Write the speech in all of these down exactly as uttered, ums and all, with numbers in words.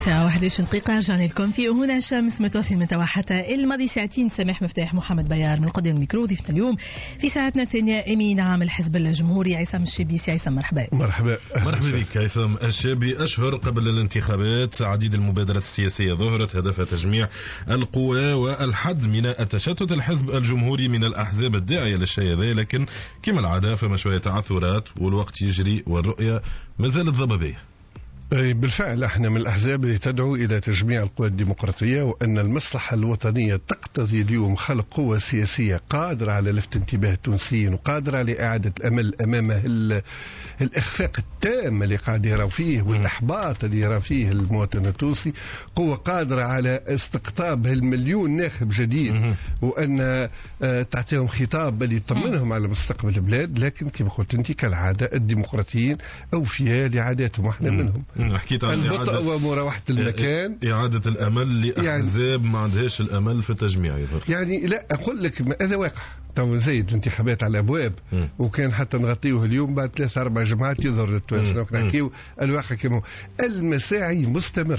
الساعة واحد وعشرين دقيقة رجعنا لكم في هنا شمس متواصل من حتى الماضي ساعتين. سماح مفتاح محمد بيار من قدم الميكرو. ضيفنا اليوم في ساعتنا الثانية أمين عام الحزب الجمهوري عصام الشبيسي. عصام مرحبا. مرحبا مرحبا بك عصام الشابي. أشهر قبل الانتخابات عديد المبادرات السياسية ظهرت هدفها تجميع القوى والحد من التشتت. الحزب الجمهوري من الأحزاب الداعية للشيء ذا، لكن كما العادة فما شوية تعثرات والوقت يجري والرؤية ما زالت ضبابية. بالفعل احنا من الأحزاب اللي تدعو إلى تجميع القوى الديمقراطية، وأن المصلحة الوطنية تقتضي اليوم خلق قوى سياسية قادرة على لفت انتباه التونسيين وقادرة على إعادة الأمل أمام الإخفاق التام اللي قاعد يرى فيه والإحباط اللي يرى فيه المواطن التونسي. قوة قادرة على استقطاب المليون ناخب جديد، وأن تعطيهم خطاب اللي يطمنهم على مستقبل البلاد. لكن كما قلت أنت كالعادة الديمقراطيين أوفياء لعاداتهم واحنا منهم. حكيت عن البطء ومروحة المكان، إعادة الأمل لأحزاب يعني ما عندهاش الأمل في التجميع يظهر. يعني لا أقول لك هذا واقع. تو زايد الانتخابات على الأبواب، م. وكان حتى نغطيه اليوم بعد ثلاثة أربع جماعات يظهر للتوانسة. نحكيو الواقع كما المساعي مستمر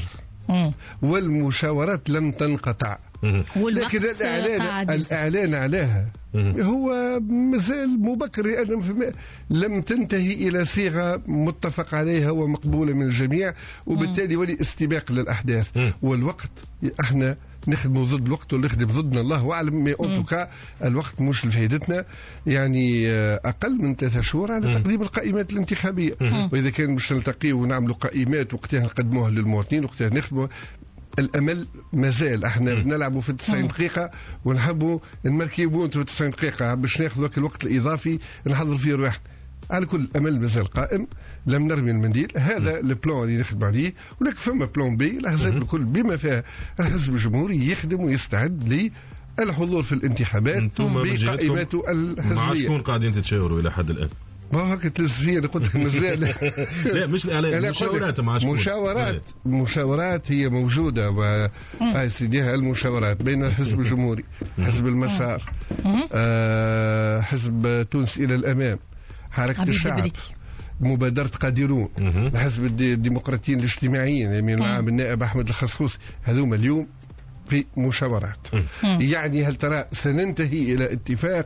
والمشاورات لم تنقطع، لكن الإعلان الإعلان عليها هو مازال مبكر، لأن لم تنتهي إلى صيغة متفق عليها ومقبولة من الجميع، وبالتالي ولي استباق للأحداث. والوقت احنا نخدموا ضد الوقت ونخدم ضدنا الله أعلم. مي أنتوكا الوقت مش لفائدتنا، يعني أقل من ثلاثة شهور على تقديم القائمات الانتخابية. وإذا كان مش نلتقي ونعملوا قائمات وقتها نقدموها للمواطنين وقتها نخدموا. الأمل مازال، احنا بنلعبوا في التسعين دقيقة ونحبوا نمركبون في التسعين دقيقة باش ناخذ الوقت الإضافي نحضر فيه رواحنا. على كل الأمل مازال قائم، لم نرمي المنديل. هذا البلان اللي نخدم عليه، ولكن فما بلان بي. الأحزاب الكل بما فيها الحزب الجمهوري يخدم ويستعد للحضور في الانتخابات بقائماته الحزبية. مع شكون قاعدين تتشاوروا إلى حد الآن؟ ما هكا تلزفية أنا قلت لك مازال. لا مش الإعلان، مشاورات مع شكون؟ مشاورات مشاورات هي موجودة، وهاي سيديها المشاورات بين الحزب الجمهوري، حزب المسار، آه حزب تونس إلى الأمام، حركة الشعب، مبادرة قادرون، الحزب الديمقراطيين الاجتماعيين يمين العام النائب أحمد الخصخوصي. هذوما اليوم في مشاورات. يعني هل ترى سننتهي إلى اتفاق؟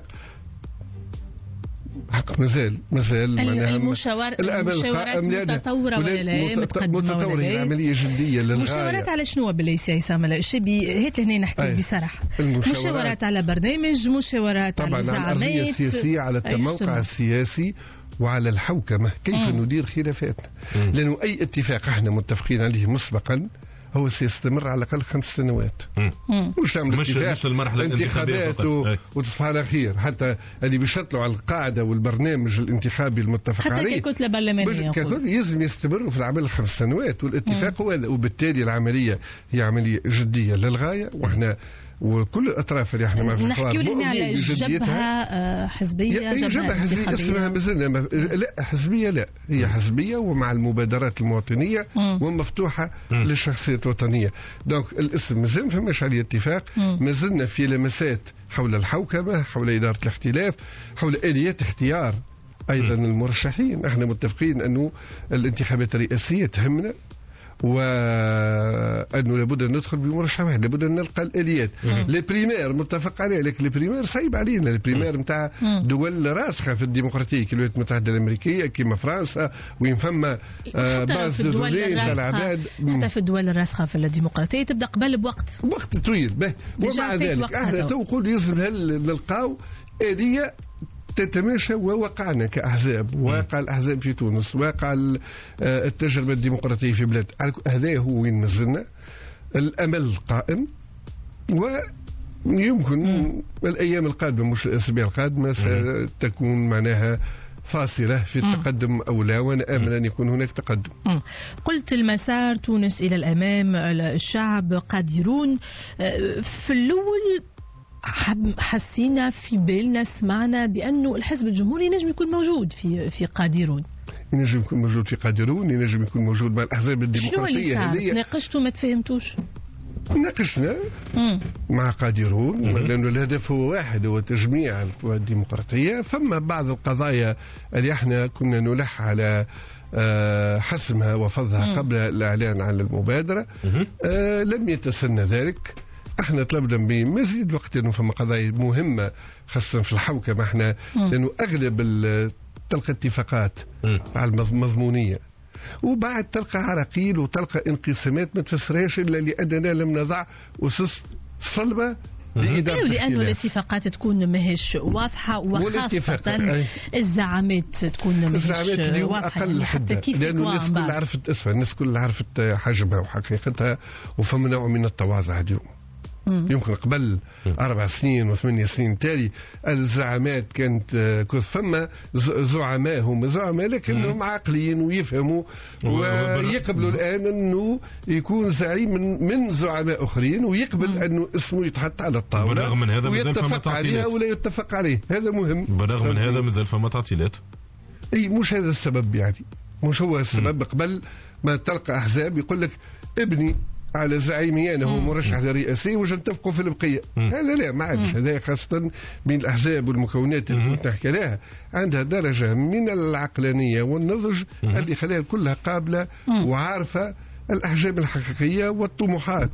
حق مازال مازال المشاورات متطورة ولا لا متطورة؟ هي عملية جدية للغاية. مشاورات على شنو بالله سي عصام الشبي؟ هات هنا نحكي بصراحة. مشاورات على برنامج، مشاورات طبعا على زعامات، على الأرضية السياسية، على الموقع السياسي، وعلى الحوكمة كيف مم. ندير خلافاتنا. لأنه أي اتفاق احنا متفقين عليه مسبقا هو سيستمر على الأقل خمس سنوات. مم. مش تعمل اتفاق انتخابات وتصبح على خير. حتى اللي بيشطلوا على القاعدة والبرنامج الانتخابي المتفق حتى عليه حتى كتلة برلمانية يلزم يستمروا في العمل خمس سنوات، والاتفاق هو هذا. وبالتالي العملية هي عملية جدية للغاية، وإحنا وكل الأطراف اللي احنا ما في الحوار نحكي لنا على جبهة حزبية. جبهة حزبية اسمها مازلنا لا حزبية، لا هي حزبية ومع المبادرات المواطنية مم. ومفتوحة مم. للشخصيات الوطنية. دونك الاسم مازال فماش عليه اتفاق. مازلنا في لمسات حول الحوكمة، حول إدارة الاختلاف، حول آليات اختيار أيضا المرشحين. احنا متفقين أنه الانتخابات الرئاسية تهمنا، وأنه لابد أن ندخل بمرشح واحد، لابد أن نلقى الآليات. لي بريمير متفق عليه، لكن لي بريمير صعيب علينا. لي بريمير نتاع دول راسخة في الديمقراطية كالولايات المتحدة الأمريكية كما فرنسا، وين فما باز دولين تاع العباد. حتى في الدول الراسخة في الديمقراطية تبدأ قبل بوقت وقت طويل به. ومع ذلك احنا تو نقول يلزم نلقاو آلية تتماشى. ووقعنا كأحزاب، واقع الأحزاب في تونس، واقع التجربة الديمقراطية في بلاد. هذا هو وين مازلنا. الأمل قائم، ويمكن مم. الأيام القادمة مش الأسابيع القادمة ستكون معناها فاصلة في التقدم أو لا، وأنا آمن أن يكون هناك تقدم. مم. قلت المسار تونس إلى الأمام، الشعب قادرون. في الأول حسينا في بالنا سمعنا بأنه الحزب الجمهوري ينجم يكون موجود في في قادرون. ينجم يكون موجود في قادرون، ينجم يكون موجود مع الأحزاب الديمقراطية. شنو اللي صار؟ ناقشتوا ما تفهمتوش؟ ناقشنا مع قادرون لأنه الهدف هو واحد، هو تجميع القوى الديمقراطية. فما بعض القضايا اللي احنا كنا نلح على حسمها وفضها قبل الإعلان عن المبادرة، آه لم يتسنى ذلك. احنا طلبنا بمزيد وقت لأنه فما قضايا مهمة خاصة في الحوكمة احنا، لأنه أغلب تلقى اتفاقات على المضمونية وبعد تلقى عراقيل وتلقى انقسامات ما تفسرهاش إلا لأننا لم نضع أسس صلبة لإدارة لأنه الاتفاقات تكون ماهيش واضحة، وخاصة الزعامات تكون ماهيش واضحة أقل حتى، لأنه الناس كلها عرفت اسمها، الناس كلها عرفت حجمها وحقيقتها، وفما نوع من التواضع اليوم. يمكن قبل أربع سنين وثمانية سنين تالي الزعامات كانت كث فما زعماء هم زعماء لكنهم عاقلين ويفهموا ويقبلوا الآن أنه يكون زعيم من, من زعماء آخرين ويقبل أنه اسمه يتحط على الطاولة بالرغم من هذا ويتفق عليها ولا يتفق عليه. هذا مهم. بالرغم من هذا مازال فما تعطيلات. أي مش هذا السبب، يعني مش هو السبب. قبل ما تلقى أحزاب يقول لك ابني على زعيمي أنا هو مرشح للرئاسي وش نتفقوا في البقية. هذا لا ما عادش، هذا خاصة بين الأحزاب والمكونات اللي نحكي لها عندها درجة من العقلانية والنضج اللي خلاها كلها قابلة وعارفة الأحجام الحقيقية والطموحات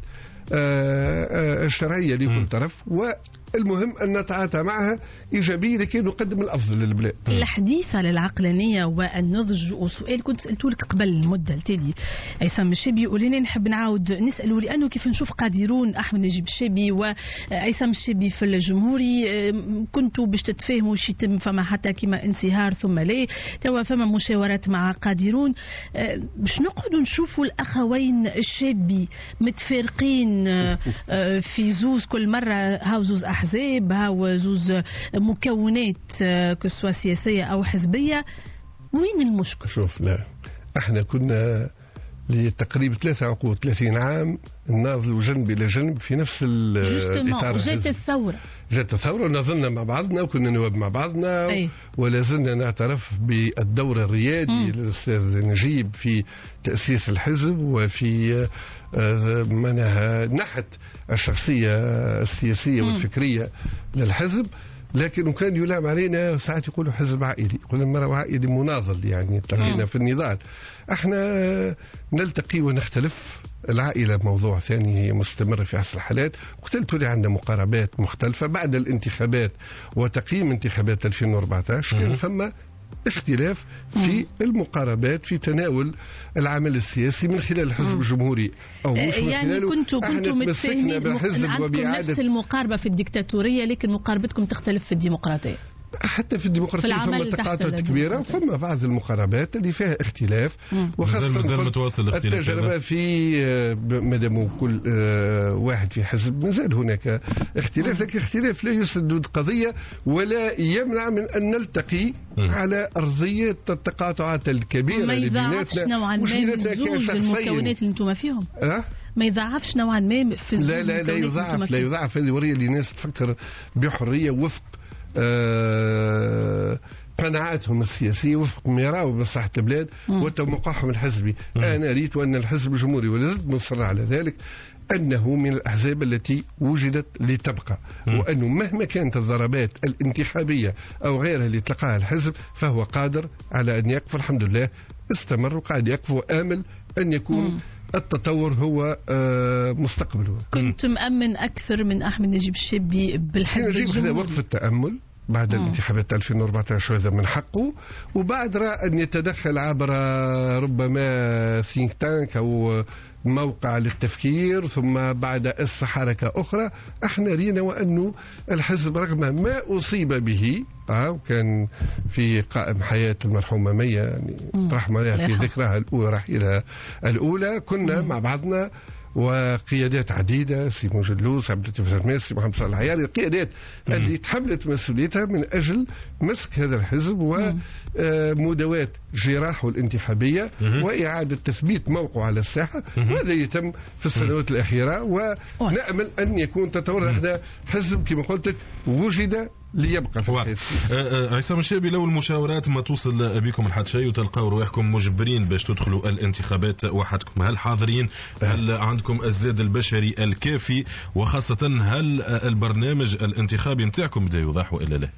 الشرعية لكل طرف، والمهم أن نتعاطى معها إيجابية لكي نقدم الأفضل للبلاد. الحديث على العقلانية والنضج، وسؤال كنت سألته لك قبل المدة التالي عصام الشابي، ولينا نحب نعاود نسأله لأنه كيف نشوف قادرون أحمد نجيب الشابي وعصام الشابي في الجمهوري كنتوا باش تتفاهموا شي تم فما حتى كما انصهار ثم لا توا فما مشاورات مع قادرون باش نقعدوا نشوفوا الأخوين الشابي متفارقين في زوز كل مرة، هاو زوز أحزاب هاو زوز مكونات كسوا سياسية أو حزبية. وين المشكلة؟ شوف، لا احنا كنا لتقريبا ثلاثة عقود ثلاثين عام نناضل جنب إلى جنب في نفس الإطار. جات الثورة جات الثورة ونظلنا مع بعضنا وكنا نواب مع بعضنا أي. ولا زلنا نعترف بالدور الريادي للأستاذ نجيب في تأسيس الحزب وفي منها نحت الشخصية السياسية والفكرية للحزب. لكن كان يلام علينا ساعات يقولوا حزب عائلي، يقول المرة عائلي مناضل، يعني التقينا في النضال. احنا نلتقي ونختلف. العائلة موضوع ثاني هي مستمرة في عصر الحالات. قلت لي عندنا مقاربات مختلفة بعد الانتخابات وتقييم انتخابات ألفين وأربعة عشر كان فما اختلاف في المقاربات في تناول العمل السياسي من خلال الحزب الجمهوري أو مش من يعني خلاله. كنتوا كنتوا متفاهمين عندكم نفس المقاربة في الديكتاتورية لكن مقاربتكم تختلف في الديمقراطية. حتى في الديمقراطية فما تقاطعات كبيرة، فما بعض المقاربات اللي فيها اختلاف، وخاصة التجربة في مدام كل واحد في حزب مازال هناك اختلاف، لكن اختلاف لا يسدد قضية ولا يمنع من أن نلتقي على أرضية التقاطعات الكبيرة اللي بيناتنا نوعا ما الزوج المكونات اللي انتم فيهم. أه؟ ما يضعفش نوعا ما في الزوج. لا لا لا يضعف لا يضعف. هذه ورية للناس تفكر بحرية وفق آه قناعاتهم السياسية وفق ما يراوا بمصلحة البلاد وتوقعهم الحزبي. أنا ريت أن الحزب الجمهوري ولازلت مصر على ذلك أنه من الأحزاب التي وجدت لتبقى، وأنه مهما كانت الضربات الانتخابية أو غيرها اللي تلقاها الحزب فهو قادر على أن يقف. الحمد لله استمر وقاعد يقف وآمل أن يكون مم. التطور هو مستقبله. كنت مأمن أكثر من أحمد نجيب الشابي بالحزب الجمهوري. وقف التأمل بعد مم. الانتخابات ألفين وأربعة عشر هذا من حقه، وبعد رأى أن يتدخل عبر ربما ثينك تانك أو موقع للتفكير، ثم بعد أس حركة أخرى. احنا رينا وأنه الحزب رغم ما أصيب به آه كان في قائم حياة المرحومة مية يعني رحمة الله في ذكرها الأولى رحيلها الأولى، كنا مم. مع بعضنا وقيادات عديدة، سي موجلوس عبد اللطيف الرماسي محمد صالح العياري، القيادات التي تحملت مسؤوليتها من أجل مسك هذا الحزب ومداواة جراحه الانتخابية وإعادة تثبيت موقعه على الساحة، وهذا يتم في السنوات الأخيرة، ونأمل أن يكون تطور. هذا حزب كما قلت وجد ليبقى في الحياة. عصام الشابي، لو المشاورات ما توصل بكم لحد شيء وتلقاو رواحكم مجبرين باش تدخلوا الانتخابات وحدكم، هل حاضرين؟ هل عندكم الزاد البشري الكافي؟ وخاصة هل البرنامج الانتخابي نتاعكم بدا يوضح وإلا لا؟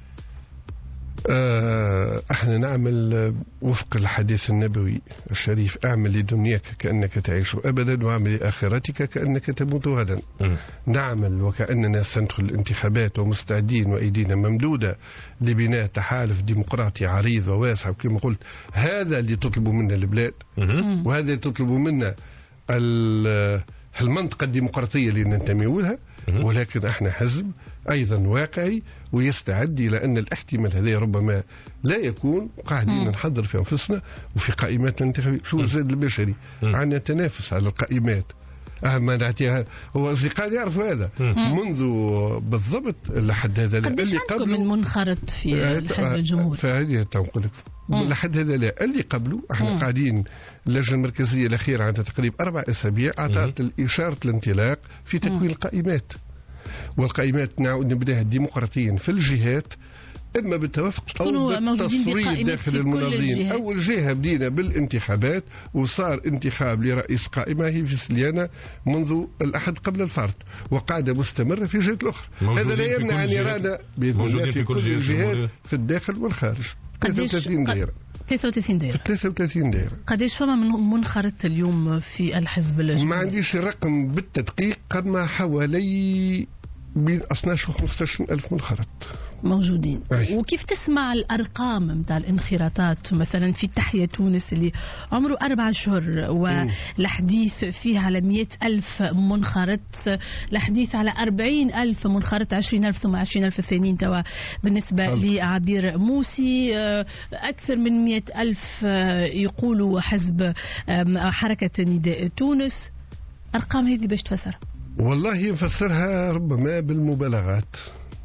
احنا نعمل وفق الحديث النبوي الشريف: اعمل لدنياك كأنك تعيش أبدا، واعمل لآخرتك كأنك تموت غدا. نعمل وكأننا سندخل الانتخابات ومستعدين وأيدينا ممدودة لبناء تحالف ديمقراطي عريض وواسع، وكما قلت هذا اللي تطلبوا منا البلاد، وهذا اللي تطلبوا منا المنطقة الديمقراطية اللي ننتمي لها. ولكن احنا حزب ايضا واقعي ويستعد الى ان الاحتمال هذا ربما لا يكون. قاعدين نحضر في انفسنا وفي قائمات الانتخابيه. شو الزاد البشري؟ عندنا تنافس على القائمات. أهم نعطيها هو أصدقاء يعرفوا هذا منذ بالضبط لحد هذا. قديش عندكم من منخرط في الحزب الجمهوري؟ فهذه تنقول لك لحد هذا لا. اللي قبله احنا قاعدين اللجنه المركزيه الاخيره عندها تقريبا اربع اسابيع اعطت اشاره الانطلاق في تكوين القائمات. والقائمات نعود نبداها ديمقراطيا في الجهات، اما بالتوافق او بالتصويت داخل المنظمين. اول جهه بدينا بالانتخابات وصار انتخاب لرئيس قائمه هي في سليانه منذ الاحد قبل الفرد، وقاعده مستمره في جهات الاخرى. هذا لا يمنع ان يرانا باذن الله في كل الجهات في الداخل والخارج. ثلاثة وثلاثين دائره ثلاثة وثلاثين دائره ثلاثة وثلاثين دائره. قديش فما من منخرط اليوم في الحزب الجمهوري؟ ما عنديش الرقم بالتدقيق، قد ما حوالي بين اثني عشر و خمسة عشر ألف منخرط موجودين. أي. وكيف تسمع الأرقام متاع الانخراطات مثلا في تحيا تونس اللي عمره أربع أشهر والحديث فيها على مئة ألف منخرط، الحديث على أربعين ألف منخرط، عشرين ألف ثم عشرين ألف الثانيين توا بالنسبة لعبير موسي، أكثر من مئة ألف يقولوا حزب حركة نداء تونس. أرقام هذه باش تفسر؟ والله نفسرها ربما بالمبالغات.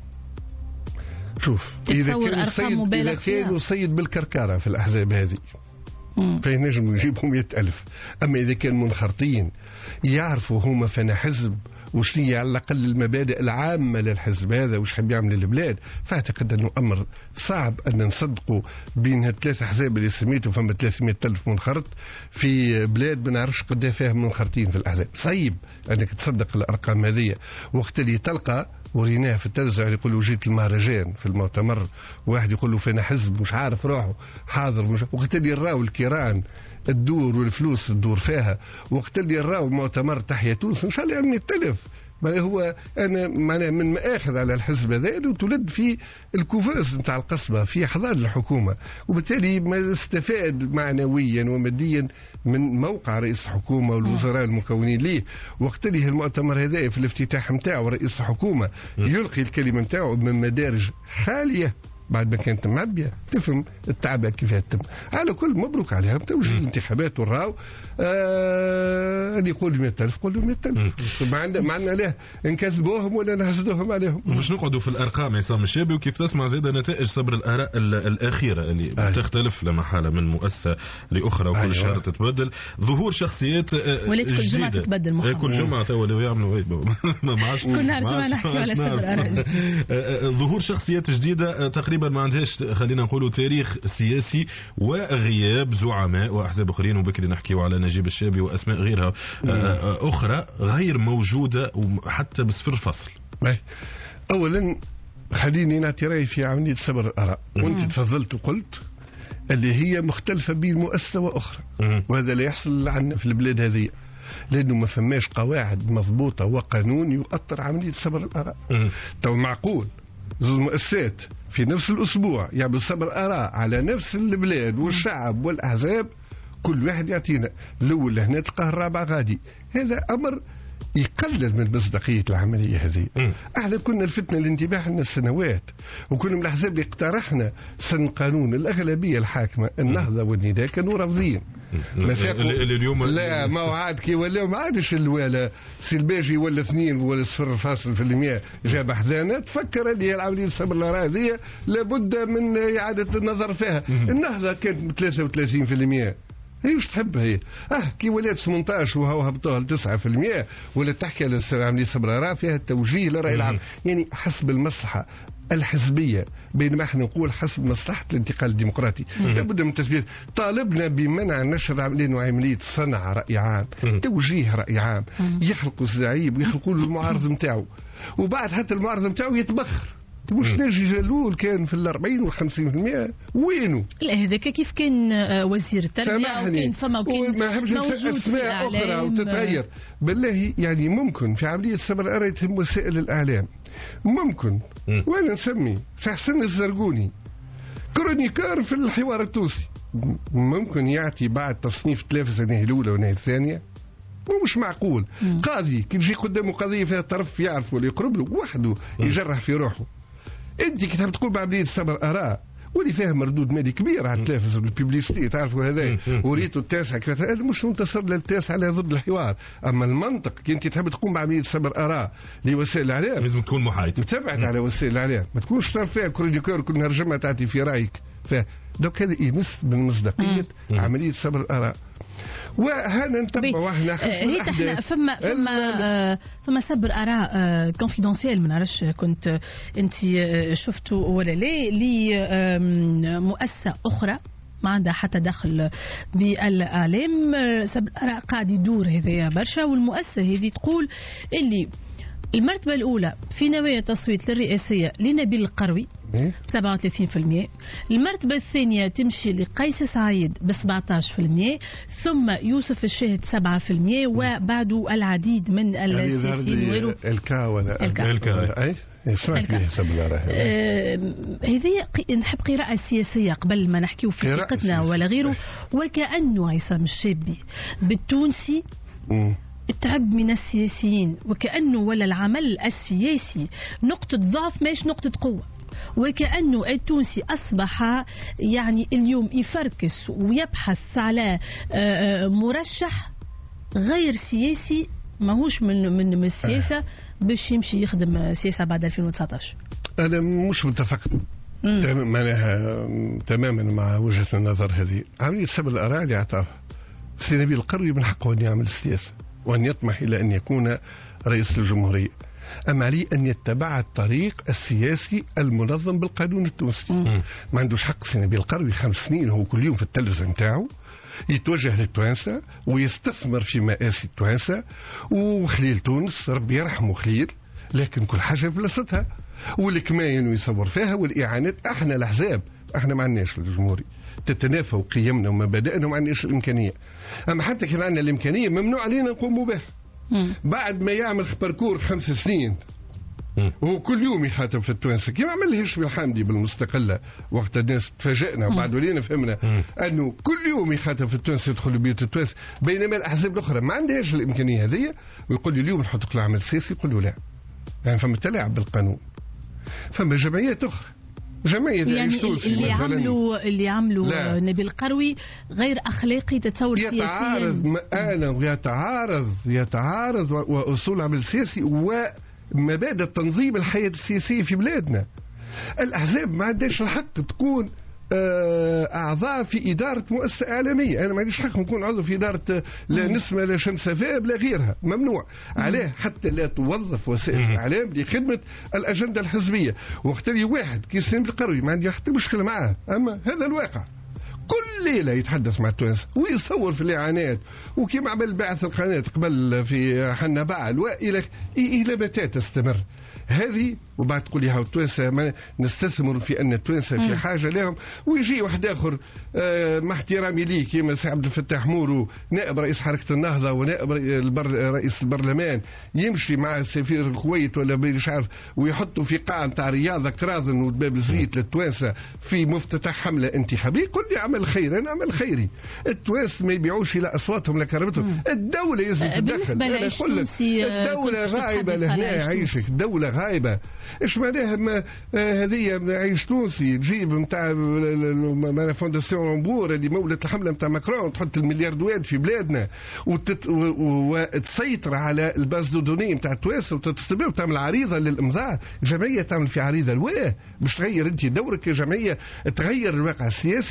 شوف، إذا كان السيد إذا كانوا سيد بالكركرة في الأحزاب هذه فينجموا يجيبوا مئة ألف. أما إذا كان منخرطين يعرفوا هما فانا حزب وش هي على الأقل المبادئ العامة للحزب هذا وش حب يعمل للبلاد، فأعتقد أنه أمر صعب أن نصدقوا بين هالثلاث أحزاب اللي سميتوا فما ثلاثمئة ألف منخرط في بلاد ما نعرفش قد فيها منخرطين في الأحزاب. صعيب أنك تصدق الأرقام هذه. وقت اللي تلقى وريناه في التلفزيون يقولوا جيت المهرجان في المؤتمر، واحد يقول له فينا حزب مش عارف روحه حاضر مش... وقت اللي راو الكيران الدور والفلوس تدور فيها، وقت اللي راو المؤتمر تحيا تونس ان شاء الله مئة ألف. ما هو انا معناها من مآخذ على الحزب هذا انه تولد في الكوفاز نتاع القصبه في حضان الحكومه، وبالتالي ما استفاد معنويا وماديا من موقع رئيس الحكومه والوزراء المكونين ليه. وقت اللي المؤتمر هذا في الافتتاح نتاعو رئيس الحكومه يلقي الكلمه نتاعو من مدارج خاليه بعد ما كانت معبيه، تفهم التعب كيف يتم. على كل مبروك عليها توجيه الانتخابات والراو اللي آه يقول مئة ألف قول له مئة ألف. ما عندنا ما عندنا ليه نكذبوهم ولا نحسدوهم عليهم. باش نقعدوا في الارقام عصام الشابي، وكيف تسمع زيد نتائج صبر الاراء الاخيره اللي آه. تختلف لا محاله من مؤسسه لاخرى وكل آه. شهر تتبدل. ظهور شخصيات ولات كل جمعه تتبدل مخابر. كل جمعه تو اللي يعملوا ما عادش كل نهار جمعه نحكي على صبر الاراء. ظهور شخصيات جديده تقريبا ما عندهاش خلينا نقولوا تاريخ سياسي، وغياب زعماء واحزاب اخرين، وبكري نحكيوا على نجيب الشابي واسماء غيرها اخرى غير موجوده حتى بصفر فصل. اولا خليني نعطي رايي في عمليه صبر الاراء، وانت تفضلت وقلت اللي هي مختلفه بين مؤسسه واخرى، وهذا لا يحصل عندنا في البلاد هذه لانه ما فماش قواعد مضبوطه وقانون يؤطر عمليه صبر الاراء. تو معقول زوج مؤسسات في نفس الأسبوع يعمل صبر آراء على نفس البلاد والشعب والأحزاب، كل واحد يعطينا الأول لهنا تلقاه الرابع غادي. هذا أمر يقلل من مصداقية العملية هذه. احنا كنا الفتنة الانتباه لنا سنوات، وكنا من الأحزاب اللي اقترحنا سن قانون الأغلبية الحاكمة النهضة والنداء كانوا رافضين. ما اليوم لا ما عاد كي ولا ما عادش الوالا سي الباجي ولا اثنين ولا صفر فاصل في المية جاب حذانا تفكر اللي هي العملية الصبر الآراء هذه لابد من إعادة النظر فيها. النهضة كانت ثلاثة وثلاثين في المية هي وش تحب هي اه كي ولات ثمانية عشر وهو هبطوها ل تسعة بالمئة ولا تحكي على عمليه استمرار فيها التوجيه للراي العام، يعني حسب المصلحه الحزبيه، بينما احنا نقول حسب مصلحه الانتقال الديمقراطي. لابد من تسجيل. طالبنا بمنع نشر عمليه عمليه صنع راي عام، توجيه راي عام، يخلقوا الزعيم ويخلقوا له المعارض نتاعو، وبعد حتى المعارض نتاعو يتبخر. مش ناجي جلول كان في الأربعين والخمسين في المئة وينه؟ لا هذاك كيف كان وزير التربية وكان فما وكان ما حبش أسماء أخرى وتتغير. بالله يعني ممكن في عملية السبر أرى تهم وسائل الإعلام ممكن م. وأنا نسمي حسن الزرقوني كرونيكار في الحوار التونسي ممكن يعطي بعد تصنيف ثلاث سنة الأولى والنهاية الثانية. مش معقول م. قاضي كي تجي قدامه قضية فيها طرف يعرف ولا يقرب له وحده يجرح في روحه. انت كي تحب تقول بعمليه الصبر اراء واللي فيها مردود مالي كبير على التلفز والبيبليستي تعرفوا هذا وريتوا التاسع كذا هذا مش منتصر للتاسع على ضد الحوار. اما المنطق كي انت تحب تقوم بعمليه الصبر اراء لوسائل الاعلام لازم تكون محايد تبعد على وسائل الاعلام ما تكونش صار فيها كرونيكور كل نهار جمعه تعطي في رايك فدوك هذا يمس بالمصداقيه عمليه صبر الاراء. وهنا نتبعوا احنا هيك احنا فما فما فما صبر اراء كونفيدونسيال ما نعرفش كنت انت شفتوا ولا لا لمؤسسه اخرى ما عندها حتى دخل بالاعلام. صبر اراء قاعد يدور هذايا برشا والمؤسسه هذه تقول اللي المرتبة الأولى في نوايا تصويت للرئاسية لنبيل القروي سبعة وثلاثين بالمئة، المرتبة الثانية تمشي لقيس سعيد ب سبعة عشر بالمئة، ثم يوسف الشاهد سبعة بالمئة، وبعده العديد من السياسيين وغيره. الكا ولا الكا, الكا. أي اسمعك فيه حسب هذه نحب قراءة سياسية قبل ما نحكيو في ثقتنا ولا غيره. وكأنه عصام الشابي بالتونسي م. تعب من السياسيين وكأنه ولا العمل السياسي نقطة ضعف ماش نقطة قوة، وكأنه التونسي أصبح يعني اليوم يفركس ويبحث على مرشح غير سياسي ماهوش من من من السياسة باش يمشي يخدم سياسة بعد ألفين وتسعة عشر. أنا مش متفق معناها تماما مع وجهة النظر هذه. عملية سبب الآراء اللي أعطاها سي نبيل القروي من حقه أن يعمل السياسة وأن يطمح إلى أن يكون رئيس الجمهورية، أما عليه أن يتبع الطريق السياسي المنظم بالقانون التونسي. م. ما عندوش حق سي نبيل القروي خمس سنين هو كل يوم في التلفزة نتاعو يتوجه للتوانسة ويستثمر في مآسي التوانسة وخليل تونس ربي يرحمه خليل، لكن كل حاجة في بلاصتها والكماين يصور فيها والإعانات. احنا الأحزاب احنا ما عندناش الجمهوري تتنافى قيمنا ومبادئنا وما عندناش الإمكانية. أما حتى كان عندنا الإمكانية ممنوع علينا نقوم به. بعد ما يعمل باركور خمس سنين وهو كل يوم يخاطب في التوانسة كما عملهش بالحامدي بالمستقلة وقت الناس تفاجئنا وبعد ولينا فهمنا أنه كل يوم يخاطب في التوانسة يدخل بيوت التوانسة، بينما الأحزاب الأخرى ما عندهاش الإمكانية هذه. ويقول لي اليوم نحط له عمل سياسي يقول له لا، يعني فما تلاعب بالقانون. فما جمعيات أخرى جمعية يعني اللي عملوا اللي عملوا نبيل القروي غير أخلاقي تتصور سياسيا. يتعارض أنا يتعارض يتعارض وأصول عمل سياسي ومبادئ تنظيم الحياة السياسية في بلادنا. الأحزاب ما عندهاش الحق تكون أعضاء في إدارة مؤسسة إعلامية. أنا ما عنديش حق نكون عضو في إدارة لا نسمة لا شمس فاب لا غيرها، ممنوع. عليه حتى لا توظف وسائل الإعلام لخدمة الأجندة الحزبية. وقت اللي واحد كي نبيل القروي ما عندي حتى مشكلة معاه، أما هذا الواقع كل ليلة يتحدث مع التوانسة ويصور في الإعانات وكما عمل بعث القناة قبل في حنا بعل وإلى إلى متى تستمر هذه؟ وبعد تقول لي هاو التوانسة ما نستثمر في أن التوانسة في حاجة لهم. ويجي واحد آخر آه مع احترامي ليه كما سي عبد الفتاح مورو نائب رئيس حركة النهضة ونائب البر رئيس البرلمان يمشي مع سفير الكويت ولا مش عارف ويحطوا في قاعة نتاع رياضة كراذن وباب الزيت للتوانسة في مفتتح حملة انتخابية. كل لي عمل خير، أنا عمل خيري. التوانسة ما يبيعوش إلى أصواتهم لا كرامتهم. الدولة لازم تتدخل. الدولة غايبة لهنا يعيشك، الدولة غايبة. ايش معناها هذه عيش تونسي تجيب نتاع فونداسيون رامبور اللي مولة الحمله نتاع ماكرون تحط المليار دواد في بلادنا وتت... وتسيطر على الباز دو دوني نتاع التوانسه وتستمر وتعمل عريضه للامضاء. جمعيه تعمل في عريضه الواه باش تغير انت دورك كجمعيه تغير الواقع السياسي موجود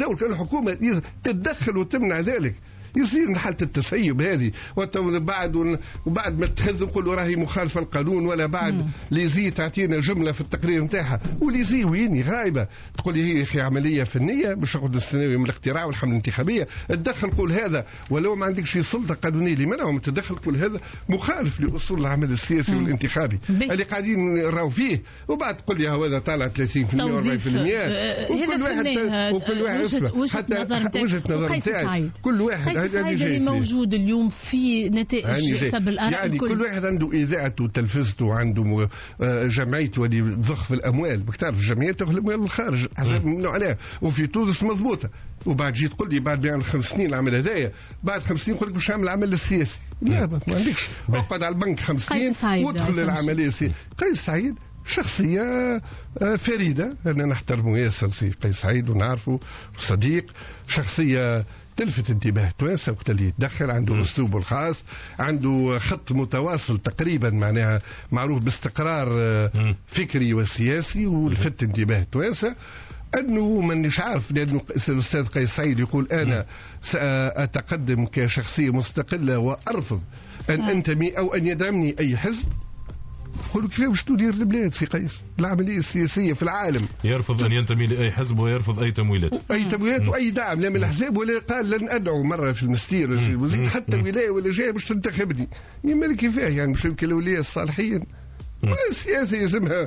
دور الحكومة تتدخل وتمنع ذلك. يصير حالة التسيب هذه وبعد وبعد ما تخذ نقولوا راهي مخالفة القانون ولا بعد ليزي تعطينا جملة في التقرير نتاعها وليزي ويني غايبة تقول لي هي أخي عملية فنية باش ناخذ السنوية من الاختراع والحملة الانتخابية تدخل قول هذا ولو ما عندك شي سلطة قانونية اللي منعهم تدخل قول هذا مخالف لأصول العمل السياسي مم. والانتخابي اللي قاعدين نراو فيه وبعد تقول لي هذا طالع ثلاثين بالمئة وأربعين بالمئة وكل واحد وكل واحد حتى وجهة نظر نتاعي كل واحد هذا اللي موجود اليوم في نتائج يعني حسب الآراء يعني الكل. كل واحد عنده إذاعته وتلفزته وعنده جمعيته اللي تضخ في الأموال بكتاب الجمعيات تاخذ الأموال من الخارج حسب ممنوع عليها وفي تونس مضبوطة وبعد جيت تقول لي بعد بيعمل خمس سنين العمل هذايا بعد خمس سنين يقول لك باش نعمل العمل السياسي لا ما عندكش اقعد على البنك خمس سنين وادخل العملية السياسية. قيس سعيد شخصية فريدة أنا نحترمه ياسر سي قيس سعيد ونعرفه صديق شخصية تلفت انتباه توانسة وقت اللي يتدخل عنده أسلوبه الخاص عنده خط متواصل تقريبا معناها معروف باستقرار فكري وسياسي ولفت انتباه توانسة أنه مانيش عارف لأنه الأستاذ قيس سعيد يقول أنا سأتقدم كشخصية مستقلة وأرفض أن أنتمي أو أن يدعمني أي حزب. قولوا كيف باش تدير البلاد سي قيس العملية السياسية في العالم يرفض أن ينتمي لأي حزب ويرفض أي تمويلات أي تمويلات وأي دعم لا من الأحزاب ولا قال لن أدعو مرة في المستير ولا في الوزير حتى ولاية ولا جاية باش تنتخبني يمالك كيفاه يعني باش يمكن الولاية الصالحين السياسة يلزمها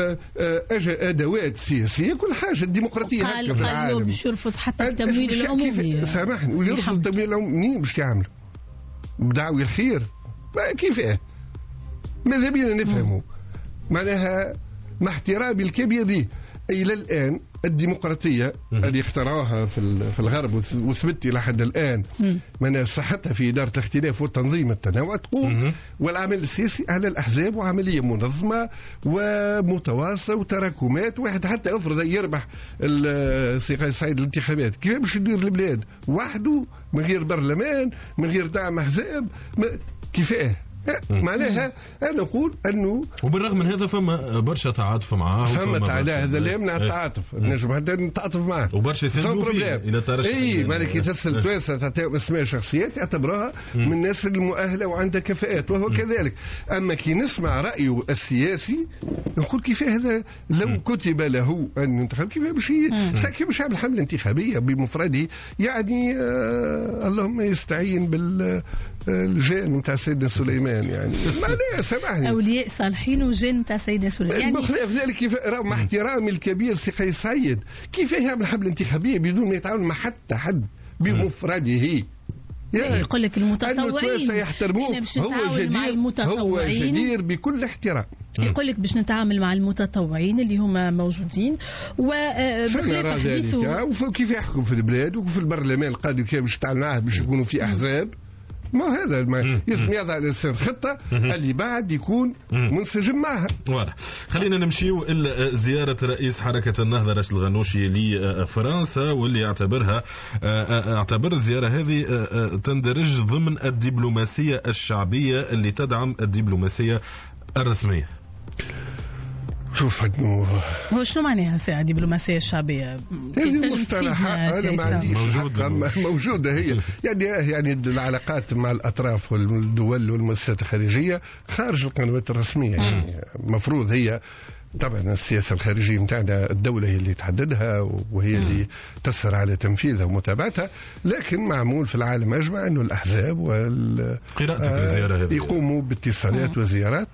أدوات سياسية كل حاجة الديمقراطية هكذا في العالم قال باش يرفض حتى التمويل العمومي سامحني ويرفض التمويل العمومي باش يعمل بدعوي الخير كيفاه ماذا بينا نفهمه معناها مع احترامي الكبير دي إلى الآن الديمقراطية اللي اخترعوها في في الغرب وثبت لحد الآن من صحتها في إدارة الاختلاف والتنظيم التنوع تقوم والعمل السياسي على الأحزاب وعملية منظمة ومتواصلة وتراكمات واحد حتى أفرض يربح السي قيس سعيد الانتخابات كيف باش يدير البلاد وحده من غير برلمان من غير دعم أحزاب كيفاه معناها أنا أقول أنه وبالرغم من هذا فما برشا تعاطف معاه فما تعاطف هذا لا يمنع التعاطف نجم حتى نتعاطف معاه وبرشا يسلموا فيه إلى ترشح إي مالك يتسل توانسة تعطيهم أسماء شخصيات يعتبرها من الناس المؤهلة وعندها كفاءات وهو كذلك. أما كي نسمع رأيه السياسي نقول كيف هذا لو كتب له أن ينتخب كيف باش كيف باش يعمل حملة انتخابية بمفرده يعني آه اللهم يستعين بالجان نتاع سيدنا سليمان يعني ما لا سامحني أولياء صالحين وجن تاع سيدنا سليمان يعني بخلاف ذلك كيف مع احترامي الكبير سي قيس سعيد كيف يعمل حملة انتخابية بدون ما يتعاون مع حتى حد بمفرده يقول لك المتطوعين يحترموه هو جدير هو جدير بكل احترام يقول لك باش نتعامل مع المتطوعين اللي هما موجودين وبخلاف حديثه وكيف يحكم في البلاد وفي البرلمان القادم كيف باش يتعامل معاه باش يكونوا في أحزاب ما هذا ما يسمى يضع الانسان خطه اللي بعد يكون منسجم معها. واضح. خلينا نمشيو الى زياره رئيس حركه النهضه راشد الغنوشي لفرنسا واللي يعتبرها اعتبر الزياره هذه تندرج ضمن الدبلوماسيه الشعبيه اللي تدعم الدبلوماسيه الرسميه. شوف انه هو شنو معناها ساعة دبلوماسية الشعبية؟ هذه مصطلحات انا ما عنديش موجودة, موجودة هي يعني يعني العلاقات مع الاطراف والدول والمؤسسات الخارجية خارج القنوات الرسمية يعني مفروض هي طبعا السياسة الخارجية نتاعنا الدولة هي اللي تحددها وهي اللي تسهر على تنفيذها ومتابعتها لكن معمول في العالم اجمع انه الاحزاب وال يقوموا باتصالات وزيارات.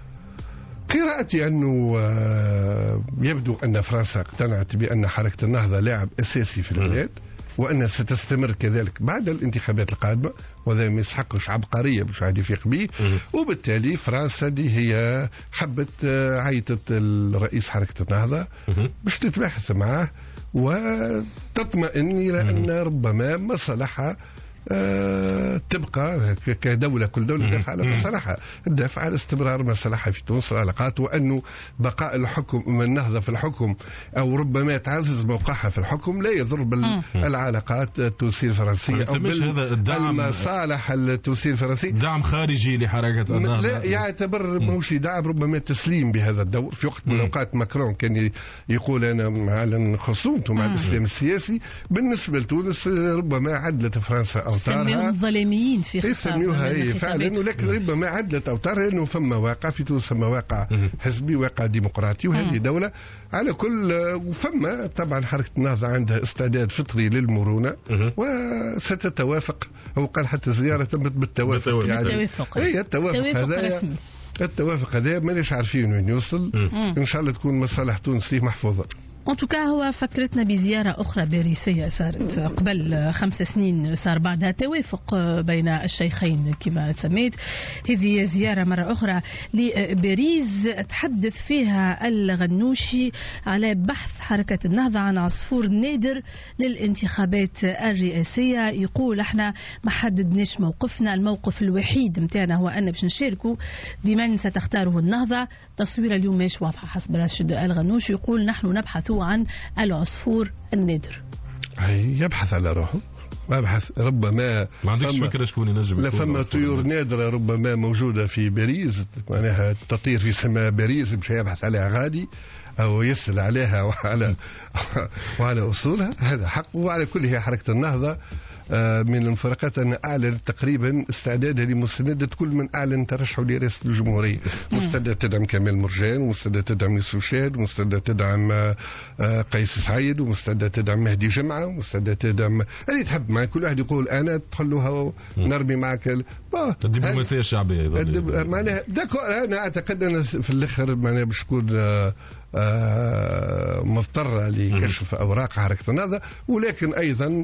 قراءتي أنه يبدو أن فرنسا اقتنعت بأن حركة النهضة لاعب أساسي في البلاد وأنها ستستمر كذلك بعد الانتخابات القادمة وهذا ما يسحقش عبقرية باش واحد يفيق به وبالتالي فرنسا دي هي حبت عيطت الرئيس حركة النهضة باش تتباحث معه وتطمئن إلى أن ربما مصلحة أه تبقى كدولة، كل دولة تدافع على مصالحها، تدافع على استمرار مصالحها في تونس والعلاقات، وأنه بقاء الحكم من النهضة في الحكم أو ربما تعزز موقعها في الحكم لا يضر بالعلاقات التونسية الفرنسية أو بالمصالح التونسية الفرنسية. دعم خارجي لحركة النهضة لا يعتبر موشي دعم، ربما تسليم بهذا الدور. في وقت من الأوقات ماكرون كان يقول أنا أعلن خصومته مع الإسلام السياسي، بالنسبة لتونس ربما عدلت فرنسا أوتارها، ظلاميين في يسميوها فعلا، ولكن ربما عدلت أوتارها أنه فما واقع في تونس، فما واقع حزبي، واقع ديمقراطي، وهذه دولة على كل. وفما طبعا حركة النهضة عندها استعداد فطري للمرونة وستتوافق، أو قال حتى زيارة تمت بالتوافق، يعني هي التوافق هذا التوافق هذا مانيش عارفين وين يوصل. إن شاء الله تكون مصالح تونس محفوظة. ان توكا هو فكرتنا بزيارة أخرى باريسية صارت قبل خمس سنين، صار بعدها توافق بين الشيخين كما سميت. هذه زيارة مرة أخرى لباريس تحدث فيها الغنوشي على بحث حركة النهضة عن عصفور نادر للانتخابات الرئاسية. يقول احنا ما حددناش موقفنا، الموقف الوحيد متاعنا هو أن باش نشاركوا بمن ستختاره النهضة. تصوير اليوم مش واضحة حسب راشد الغنوشي، يقول نحن نبحث عن العصفور النادر. يبحث على روحه، مبحث ربما ما عندكش فكرة شكون ينجم. لا فما طيور نادرة ربما موجودة في باريس، معناها تطير في سماء باريس، مش يبحث عليها غادي أو يسأل عليها وعلى وعلى أصولها، هذا حق. وعلى كل هي حركة النهضة من المفارقات أن أعلن تقريبا استعدادها لمساندة كل من أعلن ترشحه لرئاسة الجمهورية. مستعدة تدعم كمال مرجان، ومستعدة تدعم نصر شاد، ومستعدة تدعم قيس سعيد، ومستعدة تدعم مهدي جمعة، ومستعدة تدعم اللي تحب. مع كل واحد يقول أنا تدخلوها ونرمي معك الدبلوماسية الشعبية. معناها أنا أعتقد أن في الآخر معناها باش تكون مضطرة لكشف أوراق حركة النهضة، ولكن أيضا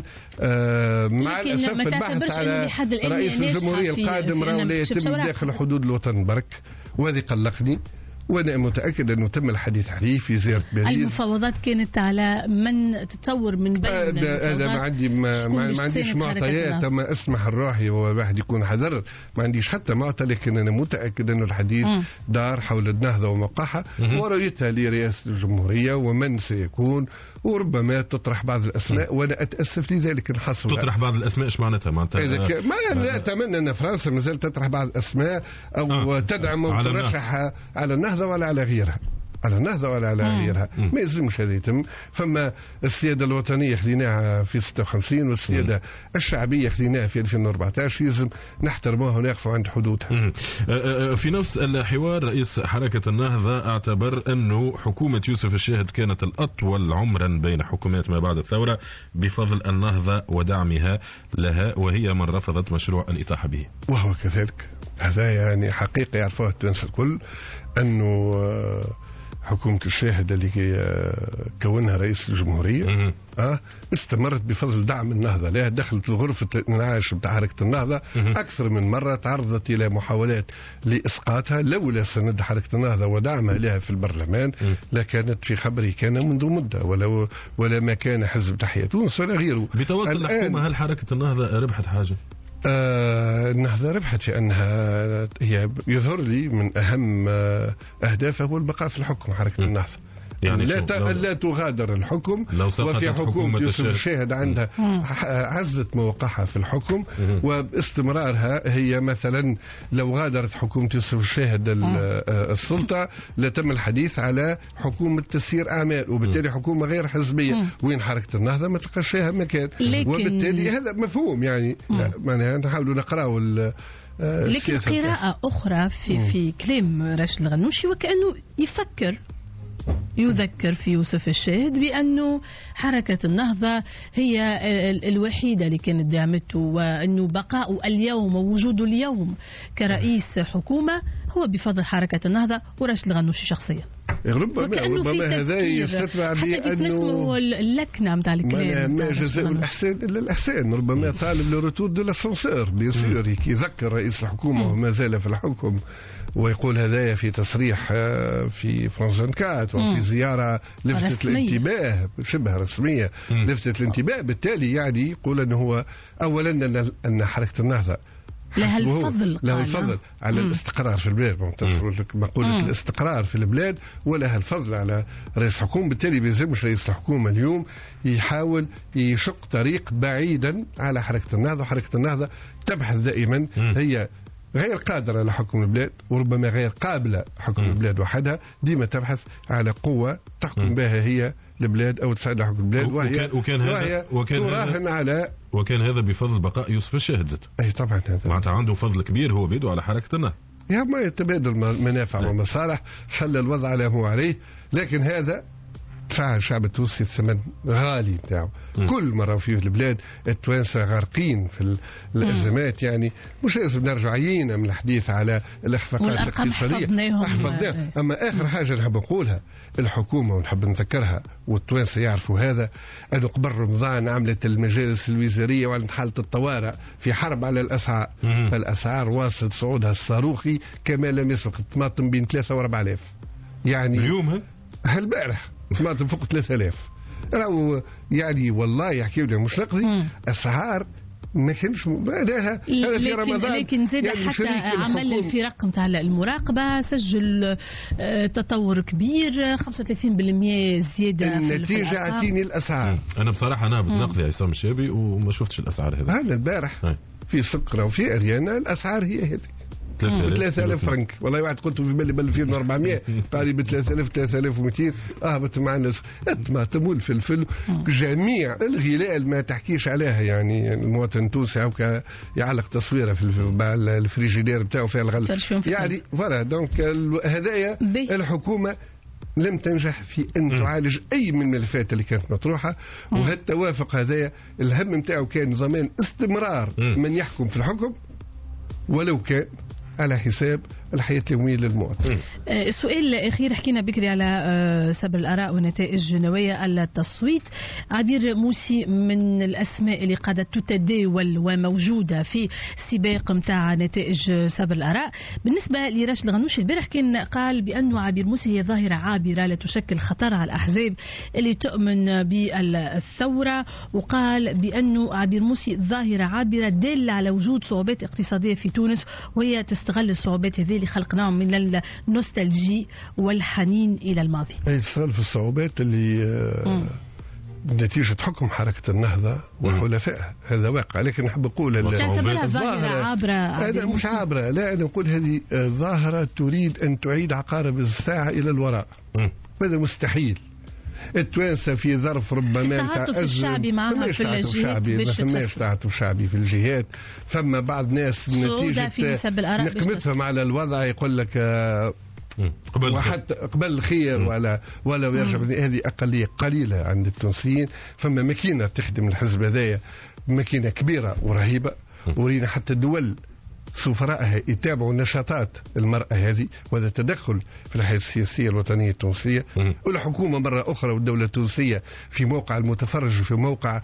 مع الأسف البحث على رئيس الجمهورية القادم راه لا يتم داخل حدود الوطن برك، وهذه قلقني. وأنا متأكد أنه تم الحديث عليه في زيارة باريس. المفاوضات كانت على من تتصور من بين هذا ما عندي ما, ما عنديش معطيات، ما اسمح الروحي وواحد يكون حذر، ما عنديش حتى معطى، لكن أنا متأكد أنه الحديث م. دار حول النهضة وموقعها ورؤيتها لرئاسة الجمهورية ومن سيكون، وربما تطرح بعض الأسماء م. وأنا أتأسف لذلك الحصر. تطرح بعض الأسماء إيش معناتها؟ معناتها ما لا أتمنى أن فرنسا ما زالت تطرح بعض الأسماء أو آه. تدعم وترشح على النهضة ولا على غيرها، على النهضة ولا على مم. غيرها. مم. ما يلزمش هذا يتم. فما السيادة الوطنية خذيناها في ستة وخمسين، والسيادة مم. الشعبية خذيناها في ألفين وأربعة عشر، يلزم نحترموها ونقفوا عند حدودها. مم. في نفس الحوار رئيس حركة النهضة اعتبر أنه حكومة يوسف الشاهد كانت الأطول عمرا بين حكومات ما بعد الثورة بفضل النهضة ودعمها لها، وهي من رفضت مشروع الإطاحة به. وهو كذلك، هذا يعني حقيقة يعرفوها التونس الكل، أنه حكومة الشاهد اللي كونها رئيس الجمهورية آه استمرت بفضل دعم النهضة لها. دخلت الغرفة الانعاش بتاع حركة النهضة أكثر من مرة، تعرضت إلى محاولات لإسقاطها لولا سند حركة النهضة ودعمها لها في البرلمان لكانت في خبري كان منذ مدة، ولا ولا ما كان حزب تحية تونس ولا غيره. بتوصل الحكومة هل حركة النهضة ربحت حاجة؟ آه النهضة ربحت في أنها هي يظهر لي من أهم آه أهدافها هو البقاء في الحكم. حركة النهضة يعني لا, ت... لا تغادر الحكم، وفي حكومة يوسف الشاهد عندها عزت موقعها في الحكم وباستمرارها. هي مثلا لو غادرت حكومة يوسف الشاهد السلطة لتم الحديث على حكومة تسيير أعمال، وبالتالي حكومة غير حزبية وين حركة النهضة ما تلقاش فيها مكان، وبالتالي هذا مفهوم. يعني معناها نحاول نقرأ لكن قراءة أخرى في, في كلام راشد الغنوشي وكأنه يفكر يذكر في يوسف الشاهد بأنه حركة النهضة هي الوحيدة اللي كانت دعمته، وأنه بقاء اليوم ووجوده اليوم كرئيس حكومة هو بفضل حركة النهضة وراشد الغنوشي شخصيا. ربما ربما هذا يستتبع بأنه اللكنة نتاع الكلام ما جزاء الإحسان إلا الإحسان. ربما طالب لروتور دو لاسانسور بيان سور يذكر رئيس الحكومة وما زال في الحكم ويقول هذايا في تصريح في فرانس أربعة وعشرين وفي زيارة لفتت الانتباه شبه رسمية لفتت الانتباه. بالتالي يعني يقول أنه هو أولا أن أن حركة النهضة لها الفضل له الفضل على مم. الاستقرار في البلاد. تصور لك مقولة مم. الاستقرار في البلاد ولها الفضل على رئيس الحكومة. بالتالي بيلزمش رئيس الحكومة اليوم يحاول يشق طريق بعيدا على حركة النهضة. وحركة النهضة تبحث دائما مم. هي غير قادرة على حكم البلاد وربما غير قابلة حكم مم. البلاد وحدها. ديما تبحث على قوة تحكم بها هي البلاد أو تساعد على حكم البلاد وهي, وكان وهي وكان تراهن على وكان هذا بفضل بقاء يوسف الشاهد زاد. أي طبعا هذا معناتها عنده فضل كبير هو بيدو على حركة النهضة. يا ما يتبادل منافع ومصالح خلى الوضع على هو عليه. لكن هذا دفع الشعب التونسي الثمن غالي بتاعه. كل مرة في البلاد التوانسة غارقين في الأزمات. يعني مش لازم نرجع عينا من الحديث على الإخفاقات الاقتصادية حفظناهم. أما آخر حاجة نحب نقولها الحكومة ونحب نذكرها والتوانسة يعرفوا هذا أنه قبل رمضان عملت المجالس الوزارية وعلى حالة الطوارئ في حرب على الأسعار. فالأسعار واصل صعودها الصاروخي كما لم يسبق. الطماطم بين ثلاثة وأربعة آلاف يعني اليوم هالبارح طماطم فوق ثلاثة آلاف. راهو يعني والله يحكي لنا مش نقضي أسعار ما كانش مبالغة. هذا في رمضان. لكن زاد يعني حتى عمل الفرق نتاع المراقبة سجل تطور كبير خمسة وثلاثين بالمئة زيادة. النتيجة عطيني الأسعار. أنا بصراحة أنا نقضي يا عصام الشابي وما شفتش الأسعار هذا. هذا البارح في سكرة وفي أريانا الأسعار هي هذه ثلاثة آلاف فرنك. والله واحد قلت في بالي ب ألفين وأربعمائة قال لي ب ثلاثة آلاف ثلاثة آلاف ومئتين اهبط مع الناس. الطماطم والفلفل جميع الغلال ما تحكيش عليها. يعني المواطن التونسي هاكا يعلق تصويره في الفريجيدير بتاعه فيها الغل يعني فوالا. دونك هذايا الحكومه لم تنجح في أن تعالج أي من الملفات اللي كانت مطروحة. وهالتوافق هذايا الهم نتاعو كان ضمان استمرار من يحكم في الحكم ولو كان على حساب الحياة اليومية للمواطن. السؤال الأخير حكينا بكري على سبب الآراء ونتائج نوية التصويت. عبير موسي من الأسماء اللي قاعدة تتداول وموجودة في سباق متاع نتائج سبب الآراء. بالنسبة لراشد الغنوشي البارح كان قال بأنه عبير موسي هي ظاهرة عابرة لا تشكل خطر على الأحزاب اللي تؤمن بالثورة. وقال بأنه عبير موسي ظاهرة عابرة دالة على وجود صعوبات اقتصادية في تونس وهي تستغل الصعوبات هذه اللي خلقناهم من النوستالجي والحنين إلى الماضي. أي تستغل في الصعوبات اللي آه نتيجة حكم حركة النهضة وحلفائها. هذا واقع. لكن نحب نقول الظاهرة عابرة. أنا مش عابرة لا أنا نقول هذه ظاهرة تريد أن تعيد عقارب الساعة إلى الوراء. هذا مستحيل. التوانسة في ظرف ربما التعاطف الشعبي معها في الجهات ما فماش تعاطف شعبي في الجهات. فما بعض ناس نتيجة نقمتهم على الوضع يقول لك قبل وحتى قبل الخير ولا ولا يرجع. هذه أقلية قليلة عند التونسيين. فما ماكينة تخدم الحزب هذايا ماكينة كبيرة ورهيبة. ورينا حتى الدول سفراءها يتابعوا نشاطات المرأة هذه وهذا تدخل في الحياة السياسية الوطنية التونسية. والحكومة مرة أخرى والدولة التونسية في موقع المتفرج وفي موقع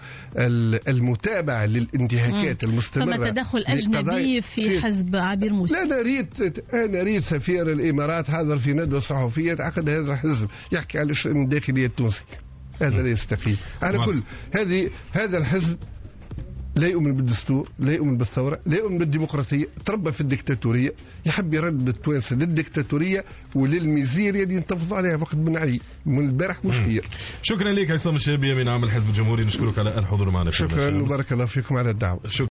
المتابعة للانتهاكات المستمرة. فما تدخل أجنبي في حزب عبير موسى. لا أنا ريت أنا ريت سفير الإمارات حاضر في ندوة صحفية عقد هذا الحزب يحكي على الشأن الداخلية التونسي. هذا لا يستقيم. على كل هذه هذا الحزب لا يؤمن بالدستور لا يؤمن بالثورة لا يؤمن بالديمقراطية. تربى في الدكتاتورية يحب يرد التوانسة للدكتاتورية وللميزيريا اللي ينتفضوا عليها فقط بن علي من البارح مش خير. شكرا لك عصام الشابي من عام الحزب الجمهوري. نشكرك على الحضور معنا. شكرا وبارك الله فيكم على الدعوة.